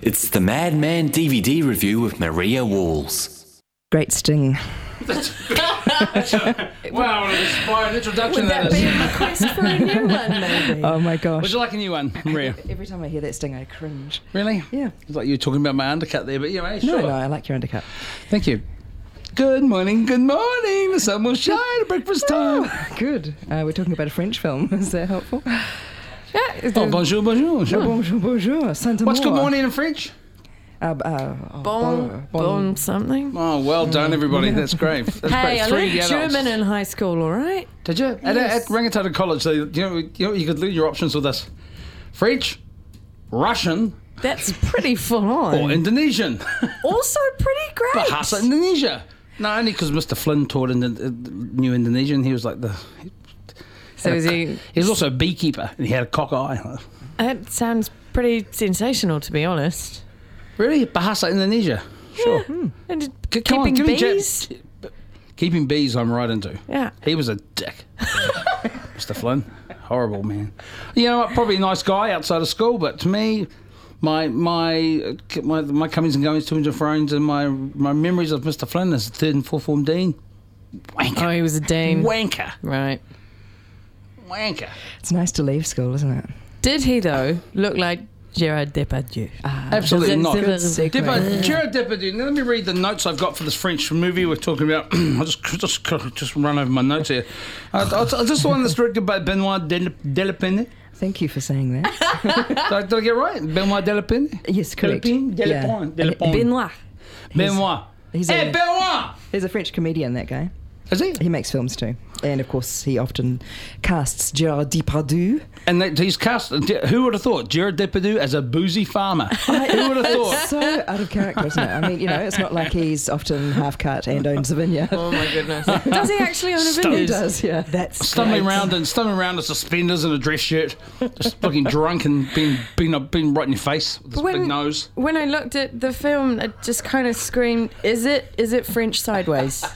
It's the Madman DVD review with Maria Walls. Great sting. Wow, an inspired introduction. Would that be a request for a new one, maybe? Oh my gosh. Would you like a new one, Maria? Every time I hear that sting, I cringe. Really? Yeah. It's like you were talking about my undercut there, but anyway, sure. No, I like your undercut. Thank you. Good morning, the sun will shine at breakfast time. Good. We're talking about a French film. Is that helpful? Yeah. Oh, bonjour. Bonjour, bonjour. Saint-Amour. What's good morning in French? Bon something. Oh, well done, everybody. That's great. That's Hey, great. I Three learned adults. German in high school, all right? Did you? At Rangitoto College, so, you could leave your options with this. French, Russian, That's pretty full on. or Indonesian. Also pretty great. Bahasa Indonesia. No, only because Mr. Flynn taught knew Indonesian. He was like So is he... He was also a beekeeper, and he had a cock eye. That sounds pretty sensational, to be honest. Really? Bahasa Indonesia? Sure. And Come on, keeping give me bees? Keeping bees, I'm right into. Yeah. He was a dick. Mr. Flynn. Horrible, man. You know what? Probably a nice guy outside of school, but to me, my comings and goings to and fro's and my memories of Mr. Flynn as a third and fourth form dean. Wanker. Oh, he was a dean. Wanker. Right. Wanker. It's nice to leave school, isn't it? Did he, though, look like Gerard Depardieu? Absolutely not. Good segue. Gerard Depardieu. Now let me read the notes I've got for this French movie we're talking about. I'll just run over my notes here. This is the one that's directed by Benoit Delapenne. Thank you for saying that. Did I get it right? Benoit Delapenne? Yes, correct. Delapenne? Benoit. Benoit. He's Hey, a, Benoit! he's a French comedian, that guy. Is he? He makes films too. And of course, he often casts Gerard Depardieu. And he's cast. Who would have thought Gerard Depardieu as a boozy farmer? Who would have thought? So out of character, isn't it? I mean, it's not like he's often half cut and owns a vineyard. Oh, my goodness. Does he actually own a Stop. vineyard? He does, yeah. That's Stumbling great. around in suspenders and a dress shirt, just looking drunk and being right in your face with his big nose. When I looked at the film, it just kind of screamed, is it French sideways?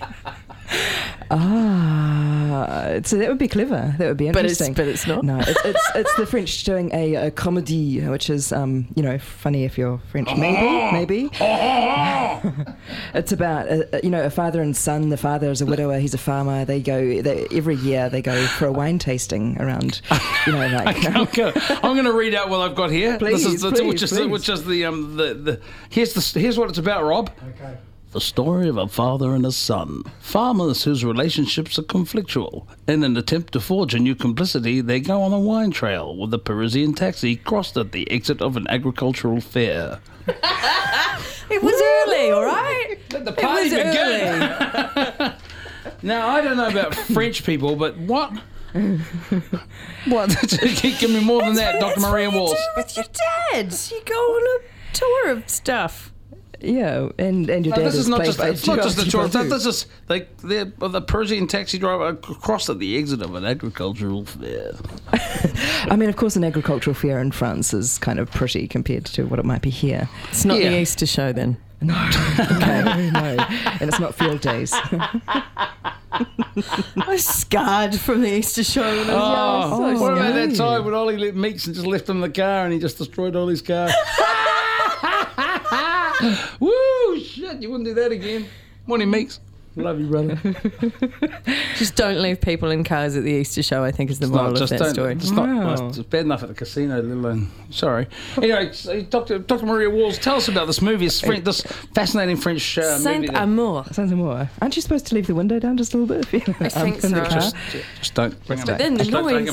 So that would be clever. That would be interesting. But it's not. No, it's the French doing a comédie, which is funny if you're French. Maybe. It's about a father and son. The father is a widower. He's a farmer. Every year they go for a wine tasting around. I'm going to read out what I've got here. Please, which is the here's what it's about, Rob. Okay. The story of a father and a son. Farmers whose relationships are conflictual. In an attempt to forge a new complicity, they go on a wine trail with a Parisian taxi crossed at the exit of an agricultural fair. It was early, all right? Let the party begin. Now, I don't know about French people, but what? What? Give me more than that, Dr. Maria Walls. With your dad. You go on a tour of stuff. Yeah, and your dad This is not played just by it's not just the Gerard tour. Depardieu. This is like the Parisian taxi driver crossed at the exit of an agricultural fair. I mean, of course, an agricultural fair in France is kind of pretty compared to what it might be here. It's not Yeah. the Easter show, then. No, and it's not field days. I was scarred from the Easter show when I was young. What about that time when Ollie Meeks and just left him in the car and he just destroyed Ollie's car? Woo! Shit, you wouldn't do that again. Morning, Meeks. Love you, brother. Just don't leave people in cars at the Easter show, I think is the moral of that story. It's bad enough at the casino, let alone. Sorry. Anyway, so Dr. Maria Walls, tell us about this movie, this fascinating French movie. Saint-Amour. Saint-Amour. Aren't you supposed to leave the window down just a little bit? I think in the so. car? Just don't bring But then the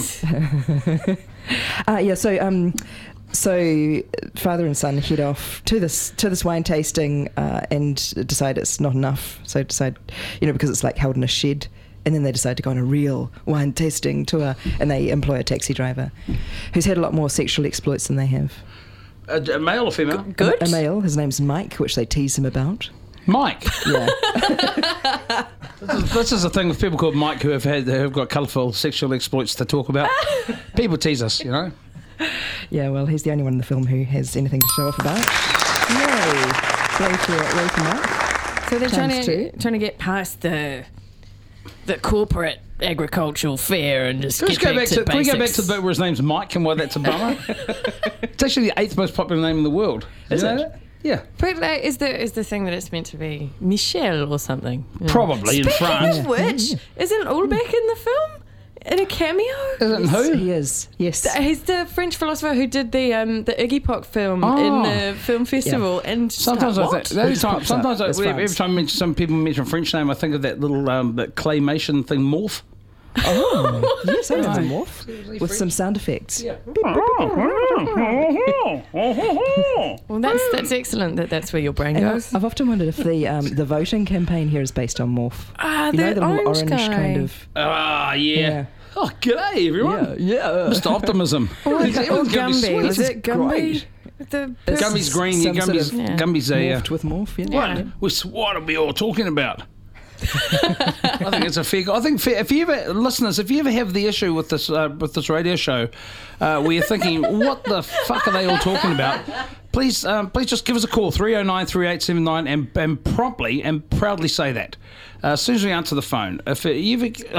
noise. So father and son head off to this wine tasting and decide it's not enough. So decide, because it's like held in a shed, and then they decide to go on a real wine tasting tour, and they employ a taxi driver who's had a lot more sexual exploits than they have. A male or female? Good. A male. His name's Mike, which they tease him about. Mike. Yeah. This is a thing with people called Mike who have got colourful sexual exploits to talk about. People tease us, Yeah, well, he's the only one in the film who has anything to show off about. Yay! Way for Mike. So they're Times two. trying to get past the corporate agricultural fair and just Can we get go back to basics. can we go back to the bit where his name's Mike and why that's a bummer? It's actually the 8th most popular name in the world. Is You know it? that? Yeah. But like, is the thing that it's meant to be Michel or something? Yeah. Probably in Speaking France. of which, isn't Ulbeck in the film? In a cameo? Isn't who? He is. Yes. He's the French philosopher who did the Iggy Pop film in the film festival. And Sometimes I think the only time, pops up. sometimes That's every France. time some people mention a French name, I think of that little that claymation thing, Morph. Oh, yes, I remember Morph. With some sound effects. Yeah. Well, that's excellent that where your brain And goes. I've often wondered if the voting campaign here is based on Morph. Ah, You know, the the little orange orange guy. kind of. Ah, yeah. Yeah. Oh, g'day everyone. Yeah. Mr. Optimism. Or Everyone's gonna be Gumby. sweet. Was it Gumby? great. The Gumby's green. Yeah, Some sort Gumby's of Gumby's a. Morphed with Morph, yeah. Yeah. What are we all talking about? I think it's a fair. I think if you ever, listeners, if you ever have the issue with this radio show, where you're thinking, what the fuck are they all talking about? Please just give us a call, 309-3879, and promptly and proudly say that. As soon as we answer the phone, if we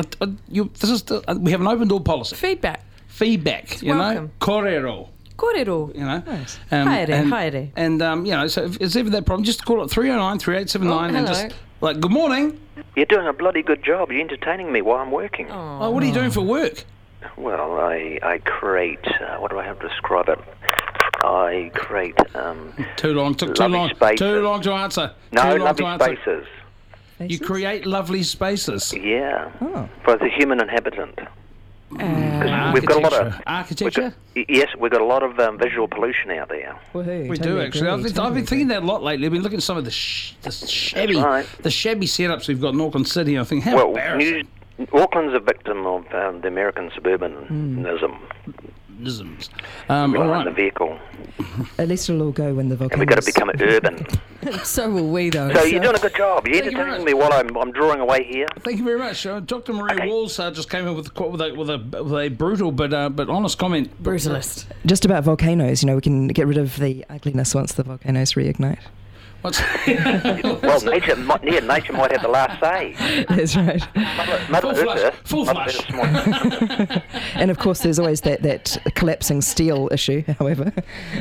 have an open door policy. Feedback, you welcome. know, correro. Correro. You know, Nice. Haere. and you know, so if it's ever that problem, just call it 309-3879 Oh, and hello. just like, good morning. You're doing a bloody good job. You're entertaining me while I'm working. Oh, what are you doing for work? Well, I create, what do I have to describe it? I create, Too long. Took too Lovely long. spaces. Too long to answer. no, Too long lovely to answer. spaces. You create lovely spaces. Yeah. Oh. For the human inhabitant. We've got a lot of... Architecture. Yes, we've got a lot of visual pollution out there. Woohoo, We do totally actually. agree, I've totally been thinking that a lot lately. I've been looking at some of the shabby, right. the shabby setups we've got in Auckland City. I think how Well, embarrassing. Auckland's a victim of the American suburbanism. Isms. Right All in the right. vehicle. At least it'll all go when the And volcanoes... we've got to become urban. So will we, though. So you're doing a good job. You're Thank you very entertaining me while I'm drawing away here. Thank you very much. Dr. Maria Walls just came in with a brutal but honest comment. Brutalist. Just about volcanoes, you know, we can get rid of the ugliness once the volcanoes reignite. What's Well, nature might have the last say. That's right. Full flush. And of course, there's always that collapsing steel issue, however,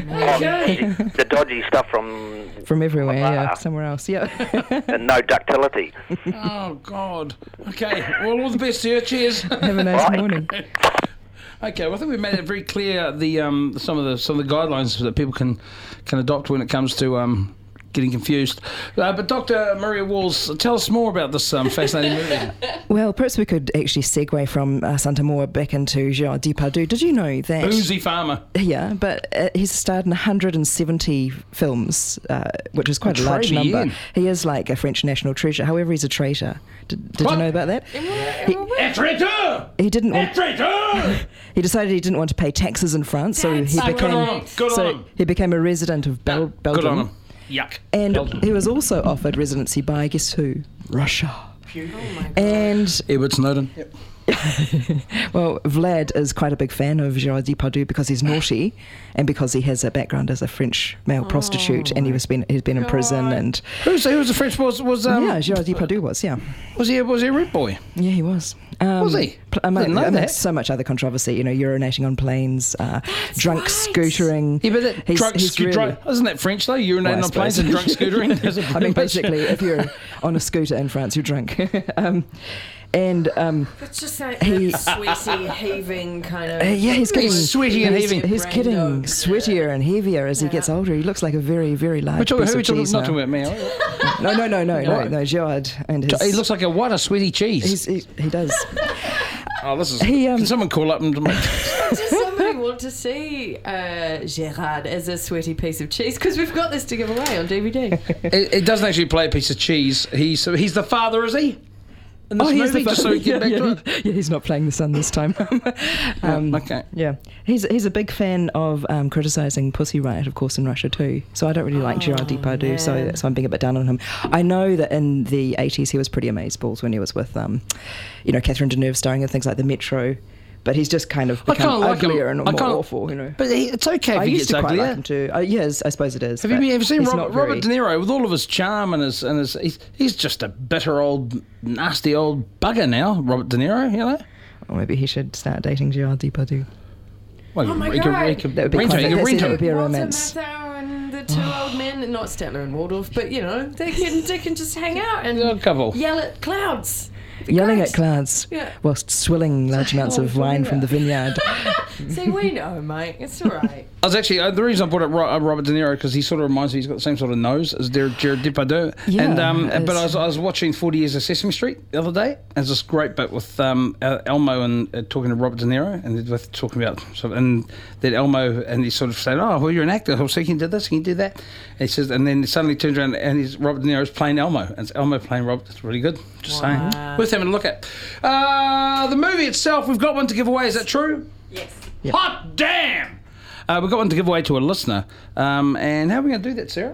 The dodgy stuff from from everywhere, yeah, Ah. somewhere else, yeah. and no ductility. Oh God. Okay. Well, all the best to you. Cheers. Have a nice Right. morning. Okay, well, I think we've made it very clear some of the guidelines that people can adopt when it comes to getting confused. But Dr. Maria Walls, tell us more about this fascinating movie. Well, perhaps we could actually segue from Santa Moa back into Gérard Depardieu. Did you know that... Boozy farmer. Yeah, but he's starred in 170 films, which is quite a large Trade me number. in. He is like a French national treasure. However, he's a traitor. Did you What? know about that? A traitor! He didn't A want... traitor! He decided he didn't want to pay taxes in France, so he Good became... on him. Good on him. he became a resident of Belgium. Good on him. Yuck. And Belgium. he was also offered residency by, guess who? Russia. And, Edward Snowden. well, Vlad is quite a big fan of Gérard Depardieu because he's naughty and because he has a background as a French male prostitute and he's been in prison and... Who was the French was yeah, Gérard Depardieu was, yeah. was he a red boy? Yeah, he was. Was he? Didn't know that. There's so much other controversy, you know, urinating on planes, drunk scootering. Yeah, but that He's really- isn't that French though? Urinating Well, I on planes suppose. and drunk scootering. There's a I mean, pretty much- basically, if you're on a scooter in France, you're drunk. It's just like He- sweaty, heaving kind of... Yeah, he's getting sweaty and heaving. He's Brain getting dog. sweatier and heavier as he gets older. He looks like a very, very large Who are piece we of talking? cheese Not now. talking about me. No, Gérard and his. He looks like a sweaty cheese. He does. Oh, this is. He, Can someone call up and Does somebody want to see Gérard as a sweaty piece of cheese? Because we've got this to give away on DVD. it doesn't actually play a piece of cheese. He's the father, is he? In this he's movie, just so we get back to it. Yeah, he's not playing the son this time. Okay. Yeah, he's a big fan of criticising Pussy Riot, of course, in Russia too. So I don't really like Gérard Depardieu, so I'm being a bit down on him. I know that in the 80s he was pretty amazeballs when he was with, Catherine Deneuve starring in things like The Metro, but he's just kind of I kinda become like him. uglier and I more kinda- awful, you know. But it's okay if I he used gets to quite uglier. like him too. Yes, I suppose it is. Have you but ever seen he's not very- Robert De Niro with all of his charm and his he's just a bitter old, nasty old bugger now, Robert De Niro, you know? Or maybe he should start dating Gerard Depardieu. Well, Oh my he could- God. he could That would be rent quite- her, he could that's rent it, her. would be a Walter romance. Matthau and the two old men, not Statler and Waldorf, but you know, they can just hang out and A couple. yell at clouds. It'd be Yelling great. at clouds Yeah. whilst swilling large amounts of wine from the vineyard. See, we know, mate. It's all right. I was actually the reason I brought up Robert De Niro because he sort of reminds me. He's got the same sort of nose as Gerard Depardieu. Yeah, and but it's- I was watching 40 Years of Sesame Street the other day. There's this great bit with Elmo and talking to Robert De Niro, and they're both talking about and then Elmo and he's sort of saying, "Oh, well, you're an actor. So you can do this, you can do that." And he says, and then suddenly turns around and Robert De Niro's playing Elmo, and it's Elmo playing Robert. It's really good. Just saying, worth having a look at. The movie itself, we've got one to give away. Is that true? Yes. Yep. Hot damn! We've got one to give away to a listener. And how are we going to do that, Sarah?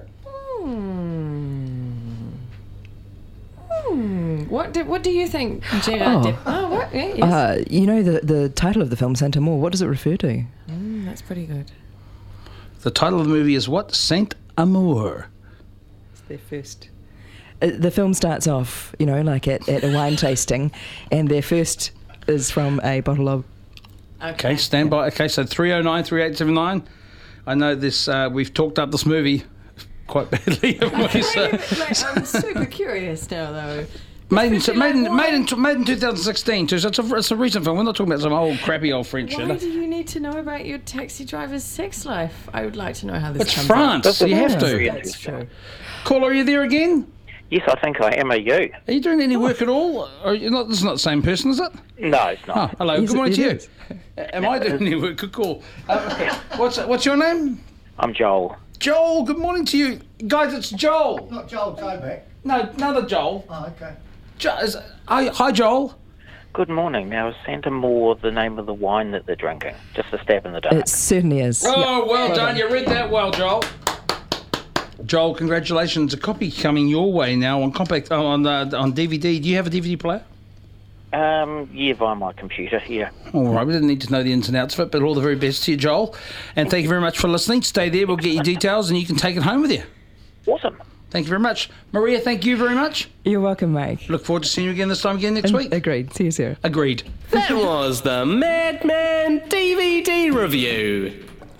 What do you think, Gerard? What? Yeah, yes. You know the title of the film, Saint Amour. What does it refer to? That's pretty good. The title of the movie is what? Saint Amour. It's their first. The film starts off, you know, like at a wine tasting, and their first is from a bottle of. Okay, stand by. Okay, so 309-3879. I know this. We've talked up this movie quite badly. haven't we? So, I'm super curious now, though. made in 59 2016. So it's a recent film. We're not talking about some old crappy old French shit. Why do you need to know about your taxi driver's sex life? I would like to know how this It's comes France. You have to. That's true. Caller, are you there again? Yes, I think I am. Are you? Are you doing any work at all? Or you're not, this is not the same person, is it? No, it's Oh, not. hello. Yes, Good morning it to you. is. Am I doing any work? Good call. What's your name? I'm Joel. Joel. Good morning to you, guys. It's Joel. Not Joel Toback. No, another Joel. Oh, okay. Hi, Joel. Good morning. Now, is Santa Moore the name of the wine that they're drinking? Just a stab in the dark. It certainly is. Oh, well done. You read that well, Joel. Joel, congratulations. A copy coming your way now on compact on DVD. Do you have a DVD player? Yeah, via my computer, yeah. All right, we didn't need to know the ins and outs of it, but all the very best to you, Joel. And thank you very much for listening. Stay there. We'll get your details and you can take it home with you. Awesome. Thank you very much. Maria, thank you very much. You're welcome, mate. Look forward to seeing you again this time again next week. Agreed. See you, Sarah. Agreed. That was the Madman DVD Review.